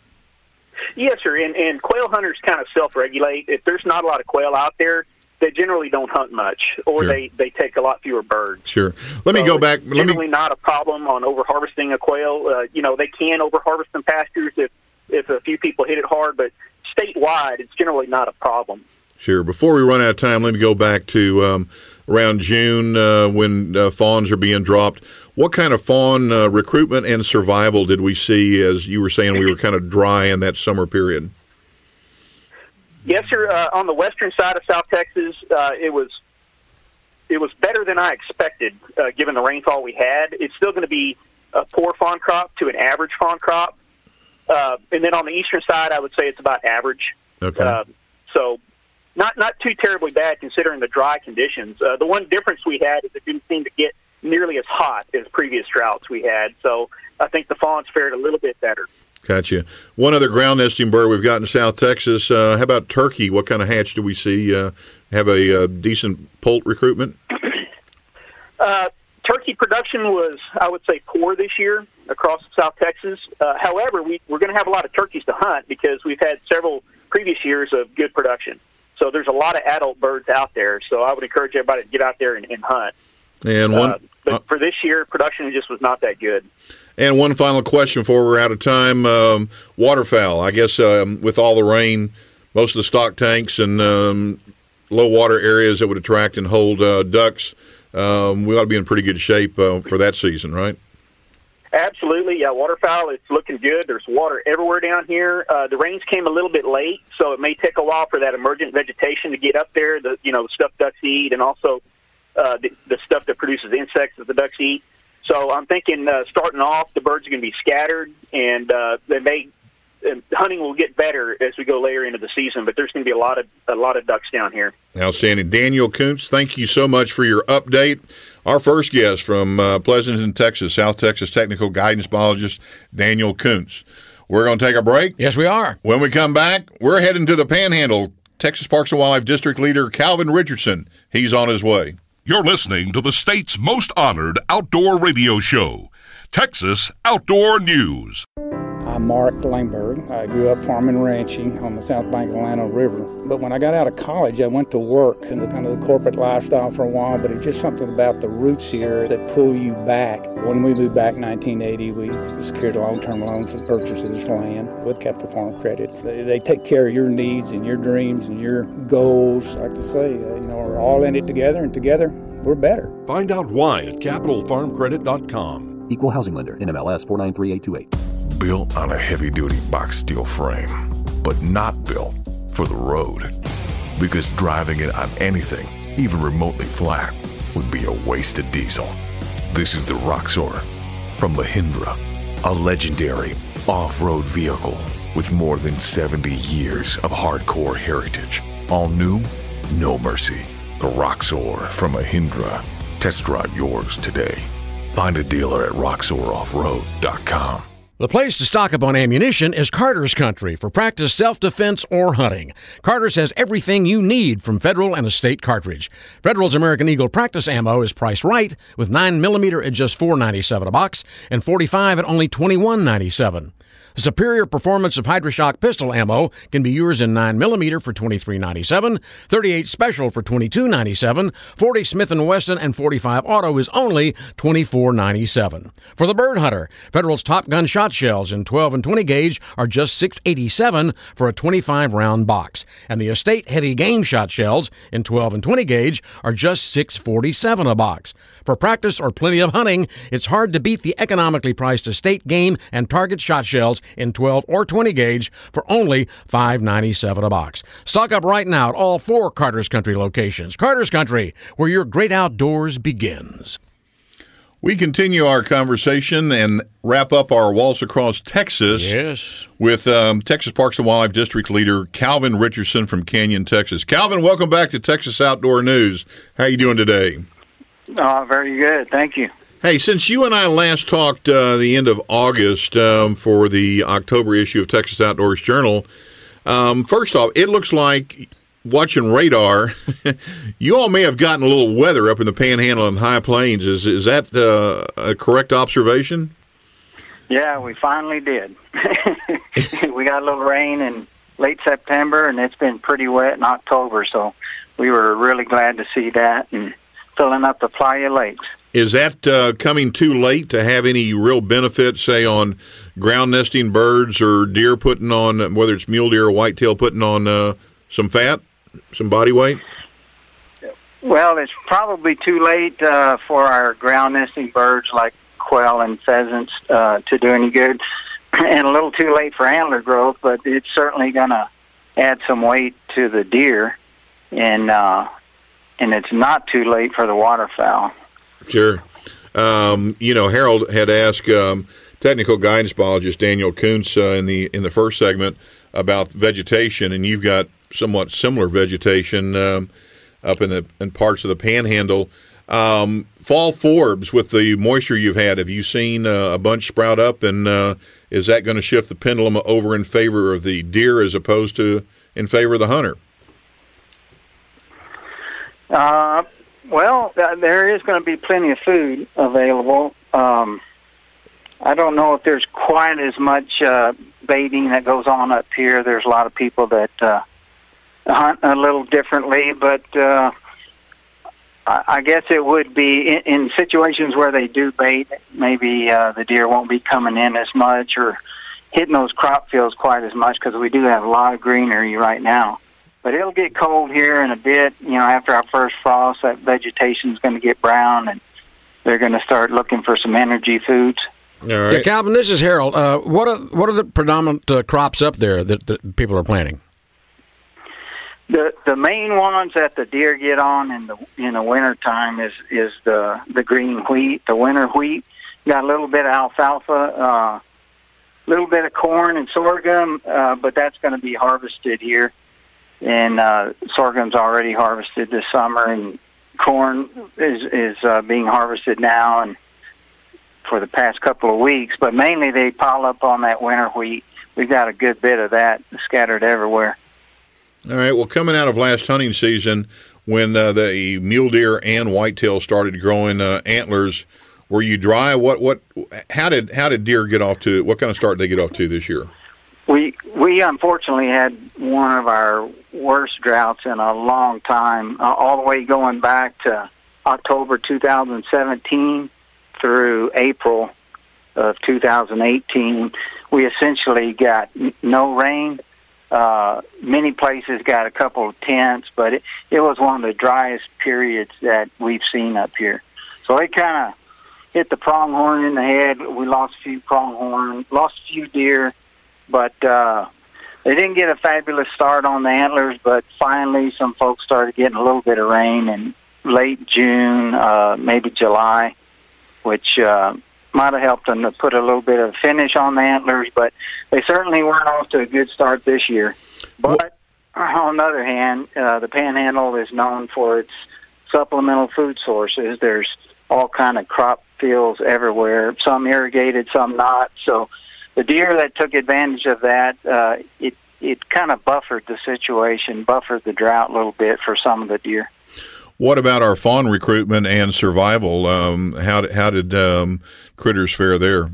Yes, sir. And, and quail hunters kind of self-regulate. If there's not a lot of quail out there, they generally don't hunt much, or Sure. they, they take a lot fewer birds. Sure. Let me So go it's back. Let generally me. not a problem on over-harvesting a quail. Uh, you know, they can over-harvest in pastures if, if a few people hit it hard, but statewide, it's generally not a problem. Sure. Before we run out of time, let me go back to um, around June uh, when uh, fawns are being dropped. What kind of fawn uh, recruitment and survival did we see, as you were saying, we were kind of dry in that summer period? Yes, sir. Uh, on the western side of South Texas, uh, it was it was better than I expected, uh, given the rainfall we had. It's still going to be a poor fawn crop to an average fawn crop. Uh, and then on the eastern side, I would say it's about average. Okay. Uh, so not not too terribly bad considering the dry conditions. Uh, the one difference we had is it didn't seem to get nearly as hot as previous droughts we had. So I think the fawns fared a little bit better. Gotcha. One other ground nesting bird we've got in South Texas. Uh, how about turkey? What kind of hatch do we see? Uh, have a uh, decent poult recruitment? Uh, turkey production was, I would say, poor this year across South Texas. Uh, however, we, we're going to have a lot of turkeys to hunt because we've had several previous years of good production. So there's a lot of adult birds out there. So I would encourage everybody to get out there and, and hunt. And one, uh, but uh, for this year, production just was not that good. and one final question before we're out of time. Um, waterfowl. I guess um, with all the rain, most of the stock tanks and um, low water areas that would attract and hold uh, ducks, um, we ought to be in pretty good shape uh, for that season, right? Absolutely, yeah. Waterfowl, it's looking good. There's water everywhere down here. Uh, the rains came a little bit late, so it may take a while for that emergent vegetation to get up there. The you know the stuff ducks eat, and also uh, the, the stuff that produces insects that the ducks eat. So I'm thinking, uh, starting off, the birds are going to be scattered, and uh, they may and hunting will get better as we go later into the season. But there's going to be a lot of a lot of ducks down here. Outstanding, Daniel Kuntz. Thank you so much for your update. Our first guest from uh, Pleasanton, Texas, South Texas Technical Guidance Biologist Daniel Kuntz. We're going to take a break. Yes, we are. When we come back, we're heading to the Panhandle. Texas Parks and Wildlife District Leader Calvin Richardson. He's on his way. You're listening to the state's most honored outdoor radio show, Texas Outdoor News. I'm Mark Langberg. I grew up farming and ranching on the south bank of the Llano River. But when I got out of college, I went to work in the kind of the corporate lifestyle for a while, but it's just something about the roots here that pull you back. When we moved back in nineteen eighty, we secured a long-term loan for the purchase of this land with Capital Farm Credit. They, they take care of your needs and your dreams and your goals. I like to say, uh, you know, we're all in it together, and together we're better. Find out why at capital farm credit dot com. Equal housing lender, N M L S four nine three eight two eight. Built on a heavy-duty box steel frame, but not built for the road. Because driving it on anything, even remotely flat, would be a waste of diesel. This is the Roxor from Mahindra, a legendary off-road vehicle with more than seventy years of hardcore heritage. All new, no mercy. The Roxor from Mahindra. Test drive yours today. Find a dealer at roxor off road dot com. The place to stock up on ammunition is Carter's Country for practice, self-defense, or hunting. Carter's has everything you need from Federal and Estate cartridge. Federal's American Eagle practice ammo is priced right, with nine millimeter at just four ninety-seven a box and forty-five at only twenty-one ninety-seven. The superior performance of HydroShock pistol ammo can be yours in nine millimeter for twenty-three ninety-seven, thirty-eight Special for twenty-two ninety-seven, forty Smith and Wesson, and forty-five Auto is only twenty-four ninety-seven. For the bird hunter, Federal's Top Gun shot shells in twelve and twenty gauge are just six eighty-seven for a twenty-five round box, and the Estate heavy game shot shells in twelve and twenty gauge are just six forty-seven a box. For practice or plenty of hunting, it's hard to beat the economically priced Estate game and target shot shells in twelve or twenty gauge for only five ninety-seven a box. Stock up right now at all four Carter's Country locations. Carter's Country, where your great outdoors begins. We continue our conversation and wrap up our Waltz Across Texas yes. with um, Texas Parks and Wildlife District Leader Calvin Richardson from Canyon, Texas. Calvin, welcome back to Texas Outdoor News. How you doing today? Oh, very good. Thank you. Hey, since you and I last talked uh, the end of August um, for the October issue of Texas Outdoors Journal, um, first off, it looks like, watching radar, you all may have gotten a little weather up in the Panhandle and High Plains. Is is that uh, a correct observation? Yeah, we finally did. We got a little rain in late September, and it's been pretty wet in October, so we were really glad to see that and filling up the Playa Lakes. Is that uh, coming too late to have any real benefit, say, on ground nesting birds or deer putting on, whether it's mule deer or whitetail, putting on uh, some fat, some body weight? Well, it's probably too late uh, for our ground nesting birds like quail and pheasants uh, to do any good, and a little too late for antler growth, but it's certainly going to add some weight to the deer, and uh, and it's not too late for the waterfowl. Sure. Um, you know, Harold had asked um, technical guidance biologist Daniel Kuntz uh, in the in the first segment about vegetation, and you've got somewhat similar vegetation um, up in the in parts of the Panhandle. Um, fall forbs, with the moisture you've had, have you seen uh, a bunch sprout up, and uh, is that going to shift the pendulum over in favor of the deer as opposed to in favor of the hunter? Uh, well, uh, there is going to be plenty of food available. Um, I don't know if there's quite as much uh, baiting that goes on up here. There's a lot of people that uh, hunt a little differently, but uh, I, I guess it would be in, in situations where they do bait, maybe uh, the deer won't be coming in as much or hitting those crop fields quite as much, because we do have a lot of greenery right now. But it'll get cold here in a bit. You know, after our first frost, that vegetation's going to get brown, and they're going to start looking for some energy foods. All right. Yeah, Calvin, this is Harold. Uh, what are what are the predominant uh, crops up there that, that people are planting? The the main ones that the deer get on in the in the winter time is is the the green wheat, the winter wheat. Got a little bit of alfalfa, a uh, little bit of corn and sorghum, uh, but that's going to be harvested here. And uh, sorghum's already harvested this summer, and corn is is uh, being harvested now and for the past couple of weeks. But mainly they pile up on that winter wheat. We've got a good bit of that scattered everywhere. All right. Well, coming out of last hunting season, when uh, the mule deer and whitetail started growing uh, antlers, were you dry? What what? How did how did deer get off to? What kind of start did they get off to this year? We we unfortunately had one of our worst droughts in a long time, uh, all the way going back to October two thousand seventeen through April of two thousand eighteen. We essentially got n- no rain. Uh, many places got a couple of tenths, but it, it was one of the driest periods that we've seen up here. So it kind of hit the pronghorn in the head. We lost a few pronghorn, lost a few deer, but uh, they didn't get a fabulous start on the antlers. But finally, some folks started getting a little bit of rain in late June, uh, maybe July, which uh, might have helped them to put a little bit of finish on the antlers. But they certainly weren't off to a good start this year. But on the other hand, uh, the Panhandle is known for its supplemental food sources. There's all kind of crop fields everywhere, some irrigated, some not. So the deer that took advantage of that, uh, it it kind of buffered the situation, buffered the drought a little bit for some of the deer. What about our fawn recruitment and survival? Um, how did, how did um, critters fare there?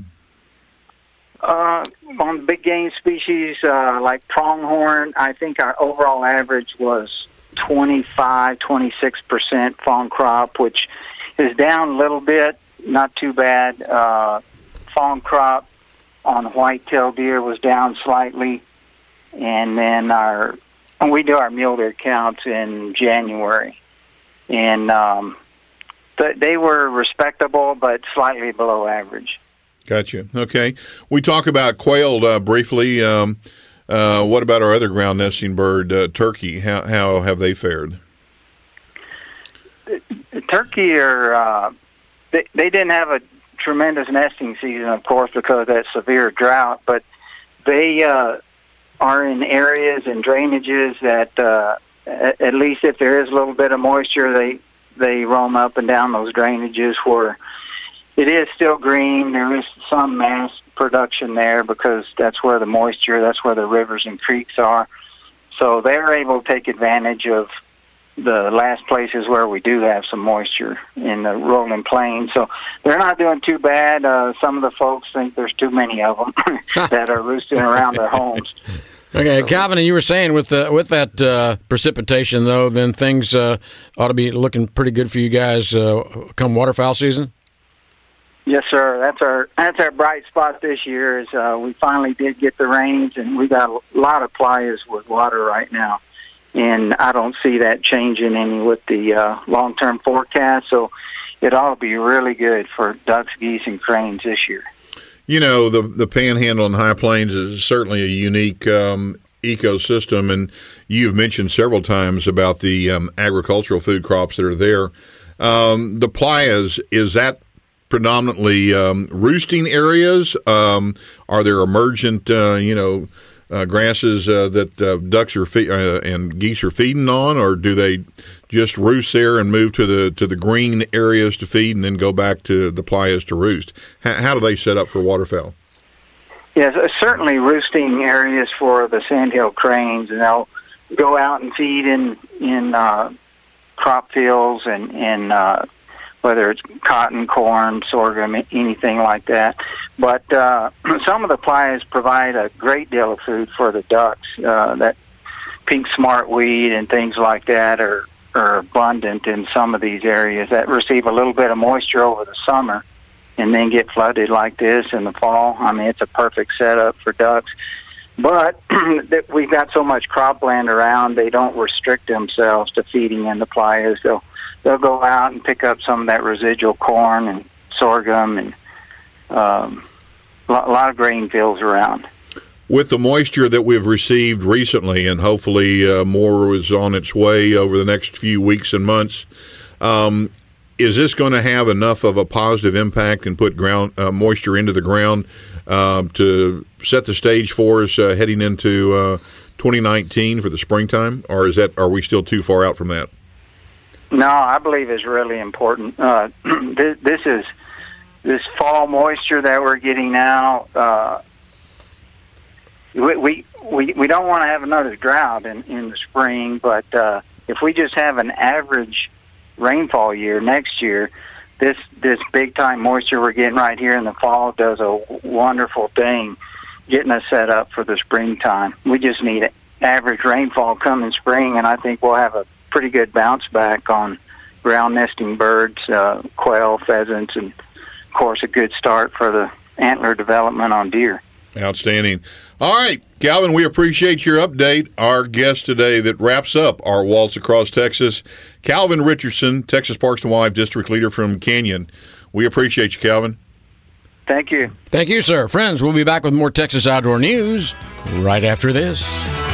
Uh, on big game species uh, like pronghorn, I think our overall average was twenty-five, twenty-six percent fawn crop, which is down a little bit, not too bad. Uh, fawn crop on whitetail deer was down slightly. And then our we do our mule deer counts in January. And um, th- they were respectable, but slightly below average. Gotcha. Okay. We talk about quail uh, briefly. Um, uh, what about our other ground nesting bird, uh, turkey? How how have they fared? The, the turkey are uh, they, they didn't have a tremendous nesting season, of course, because of that severe drought. But they uh, are in areas and drainages that, uh, at, at least if there is a little bit of moisture, they they roam up and down those drainages where it is still green. There is some mass production there because that's where the moisture, that's where the rivers and creeks are. So they're able to take advantage of the last places where we do have some moisture in the rolling plains. So they're not doing too bad. Uh, some of the folks think there's too many of them that are roosting around their homes. Okay, Calvin, you were saying with the, with that uh, precipitation, though, then things uh, ought to be looking pretty good for you guys uh, come waterfowl season? Yes, sir. That's our that's our bright spot this year. Is uh, we finally did get the rains, and we got a lot of playas with water right now, and I don't see that changing any with the uh, long-term forecast. So it ought to be really good for ducks, geese, and cranes this year. You know, the the Panhandle and High Plains is certainly a unique um, ecosystem, and you've mentioned several times about the um, agricultural food crops that are there. Um, the playas, is that predominantly um, roosting areas? Um, are there emergent, uh, you know, uh, grasses uh, that uh, ducks are fe- uh, and geese are feeding on, or do they just roost there and move to the to the green areas to feed, and then go back to the playas to roost? H- how do they set up for waterfowl? Yes, uh, certainly roosting areas for the sandhill cranes, and they'll go out and feed in in uh, crop fields and and uh, whether it's cotton, corn, sorghum, anything like that. But uh, some of the playas provide a great deal of food for the ducks. Uh, that pink smartweed and things like that are, are abundant in some of these areas that receive a little bit of moisture over the summer and then get flooded like this in the fall. I mean, it's a perfect setup for ducks. But we've got so much cropland around, they don't restrict themselves to feeding in the playas. They'll They'll go out and pick up some of that residual corn and sorghum and um, a lot of grain fields around. With the moisture that we've received recently, and hopefully uh, more is on its way over the next few weeks and months, um, is this going to have enough of a positive impact and put ground uh, moisture into the ground um, to set the stage for us uh, heading into uh, twenty nineteen for the springtime, or is that are we still too far out from that? No, I believe it's really important. Uh, this, this is this fall moisture that we're getting now. Uh, we, we we we don't want to have another drought in, in the spring, but uh, if we just have an average rainfall year next year, this this big time moisture we're getting right here in the fall does a wonderful thing, getting us set up for the springtime. We just need average rainfall coming spring, and I think we'll have a pretty good bounce back on ground nesting birds, uh, quail, pheasants, and of course a good start for the antler development on deer. Outstanding. All right, Calvin, we appreciate your update. Our guest today that wraps up our Waltz Across Texas, Calvin Richardson, Texas Parks and Wildlife District Leader from Canyon. We appreciate you, Calvin. Thank you. Thank you, sir. Friends, we'll be back with more Texas Outdoor News right after this.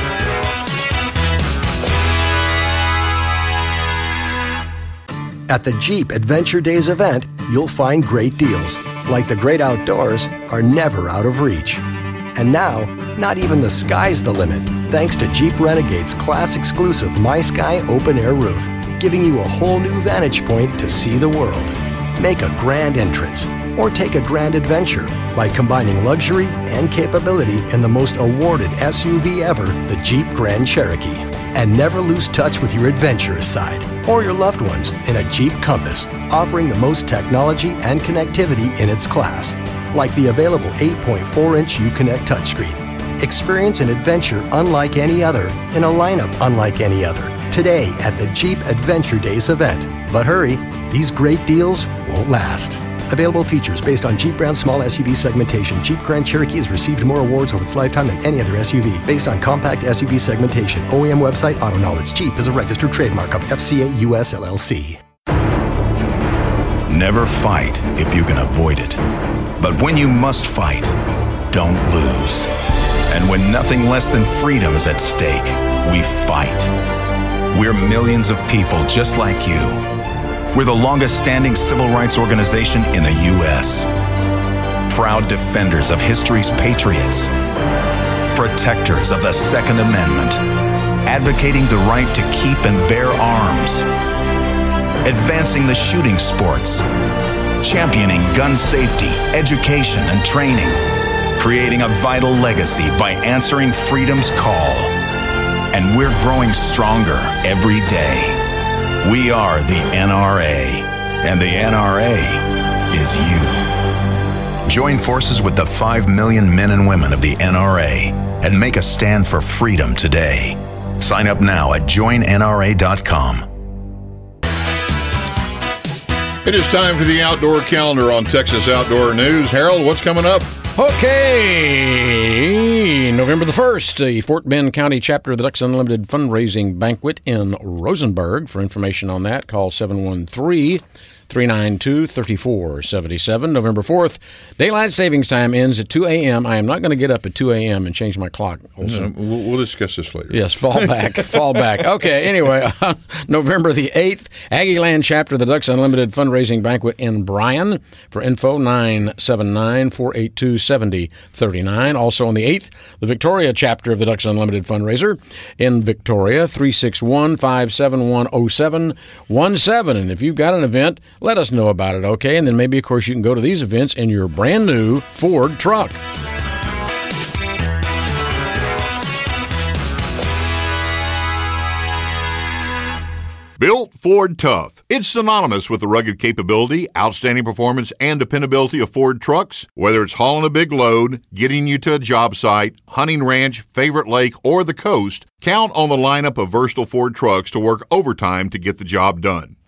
At the Jeep Adventure Days event, you'll find great deals, like the great outdoors are never out of reach. And now, not even the sky's the limit, thanks to Jeep Renegade's class-exclusive My Sky open-air roof, giving you a whole new vantage point to see the world. Make a grand entrance, or take a grand adventure by combining luxury and capability in the most awarded S U V ever, the Jeep Grand Cherokee. And never lose touch with your adventurous side or your loved ones in a Jeep Compass, offering the most technology and connectivity in its class, like the available eight point four inch Uconnect touchscreen. Experience an adventure unlike any other in a lineup unlike any other today at the Jeep Adventure Days event. But hurry, these great deals won't last. Available features based on Jeep brand small S U V segmentation. Jeep Grand Cherokee has received more awards over its lifetime than any other S U V. Based on compact S U V segmentation. O E M website, Auto Knowledge. Jeep is a registered trademark of F C A U S L L C. Never fight if you can avoid it. But when you must fight, don't lose. And when nothing less than freedom is at stake, we fight. We're millions of people just like you. We're the longest-standing civil rights organization in the U S Proud defenders of history's patriots. Protectors of the Second Amendment. Advocating the right to keep and bear arms. Advancing the shooting sports. Championing gun safety, education, and training. Creating a vital legacy by answering freedom's call. And we're growing stronger every day. We are the N R A, and the N R A is you. Join forces with the five million men and women of the N R A and make a stand for freedom today. Sign up now at join N R A dot com. It is time for the Outdoor Calendar on Texas Outdoor News. Harold, what's coming up? Okay, November the first, the Fort Bend County chapter of the Ducks Unlimited fundraising banquet in Rosenberg. For information on that, call seven one three, three nine two, three four seven seven. November fourth, daylight savings time ends at two a.m. I am not going to get up at two a.m. and change my clock. Also. No, we'll, we'll discuss this later. Yes, fall back, fall back. Okay, anyway, uh, November the eighth, Aggieland chapter of the Ducks Unlimited fundraising banquet in Bryan. For info, nine seven nine, four eight two, seven zero three nine. Also on the eighth, the Victoria chapter of the Ducks Unlimited fundraiser in Victoria, three six one, five seven one, zero seven one seven. And if you've got an event, let us know about it, okay? And then maybe, of course, you can go to these events in your brand new Ford truck. Built Ford Tough. It's synonymous with the rugged capability, outstanding performance, and dependability of Ford trucks. Whether it's hauling a big load, getting you to a job site, hunting ranch, favorite lake, or the coast, count on the lineup of versatile Ford trucks to work overtime to get the job done.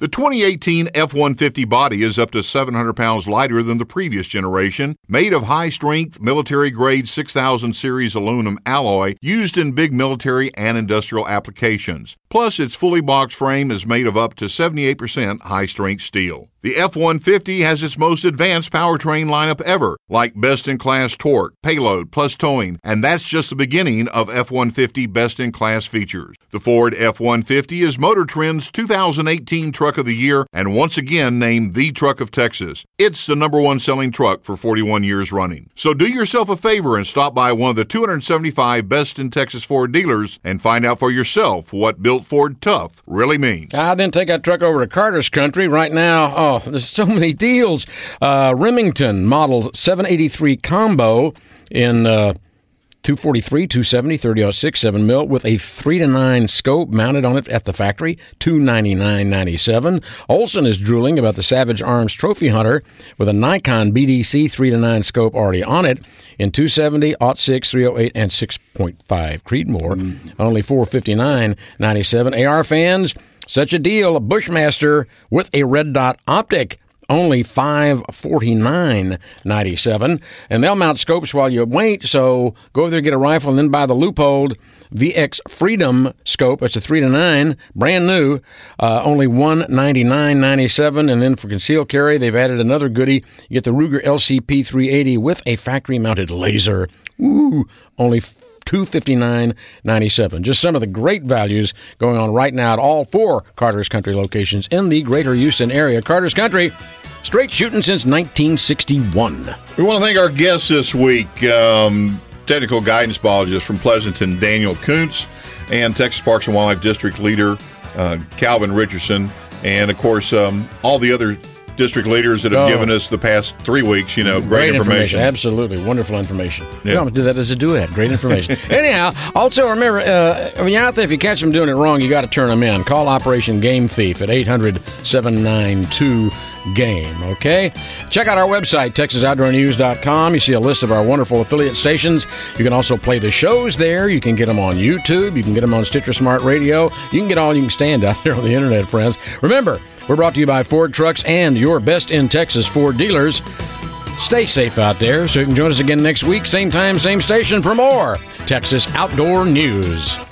The twenty eighteen F one fifty body is up to seven hundred pounds lighter than the previous generation, made of high-strength, military-grade six thousand series aluminum alloy used in big military and industrial applications. Plus, its fully boxed frame is made of up to seventy-eight percent high-strength steel. The F one fifty has its most advanced powertrain lineup ever, like best-in-class torque, payload, plus towing, and that's just the beginning of F one fifty best-in-class features. The Ford F one fifty is Motor Trend's two thousand eighteen Truck of the Year and once again named the Truck of Texas. It's the number one selling truck for forty-one years running. So do yourself a favor and stop by one of the two hundred seventy-five best-in-Texas Ford dealers and find out for yourself what built Ford tough really means. I then take that truck over to Carter's Country right now. Oh, there's so many deals. Uh, Remington Model seven eighty-three Combo in uh, two forty-three, two seventy, thirty oh six, seven mil with a three to nine scope mounted on it at the factory, two ninety-nine ninety-seven. Olson is drooling about the Savage Arms Trophy Hunter with a Nikon B D C three to nine scope already on it in two seventy, oh six, three oh eight, and six point five Creedmoor, mm. only four fifty-nine ninety-seven. A R fans, such a deal, a Bushmaster with a red dot optic, only five forty-nine ninety-seven. And they'll mount scopes while you wait, so go over there, get a rifle, and then buy the Loophole V X Freedom scope. It's a three to nine, brand new, uh, only one ninety-nine ninety-seven. And then for concealed carry, they've added another goodie. You get the Ruger L C P three eighty with a factory-mounted laser. Ooh, only two fifty-nine ninety-seven. Just some of the great values going on right now at all four Carter's Country locations in the greater Houston area. Carter's Country, straight shooting since nineteen sixty-one. We want to thank our guests this week, um, technical guidance biologist from Pleasanton, Daniel Kuntz, and Texas Parks and Wildlife District Leader uh, Calvin Richardson, and, of course, um, all the other district leaders that have oh. given us the past three weeks, you know, great, great information. information. Absolutely. Wonderful information. Yeah. You don't do that as a duet. Great information. Anyhow, also remember, uh, when you're out there, if you catch them doing it wrong, you got to turn them in. Call Operation Game Thief at eight hundred, seven nine two, game. Okay? Check out our website, Texas Outdoor News dot com. You see a list of our wonderful affiliate stations. You can also play the shows there. You can get them on YouTube. You can get them on Stitcher Smart Radio. You can get all you can stand out there on the internet, friends. Remember, we're brought to you by Ford Trucks and your best in Texas Ford dealers. Stay safe out there so you can join us again next week, same time, same station for more Texas Outdoor News.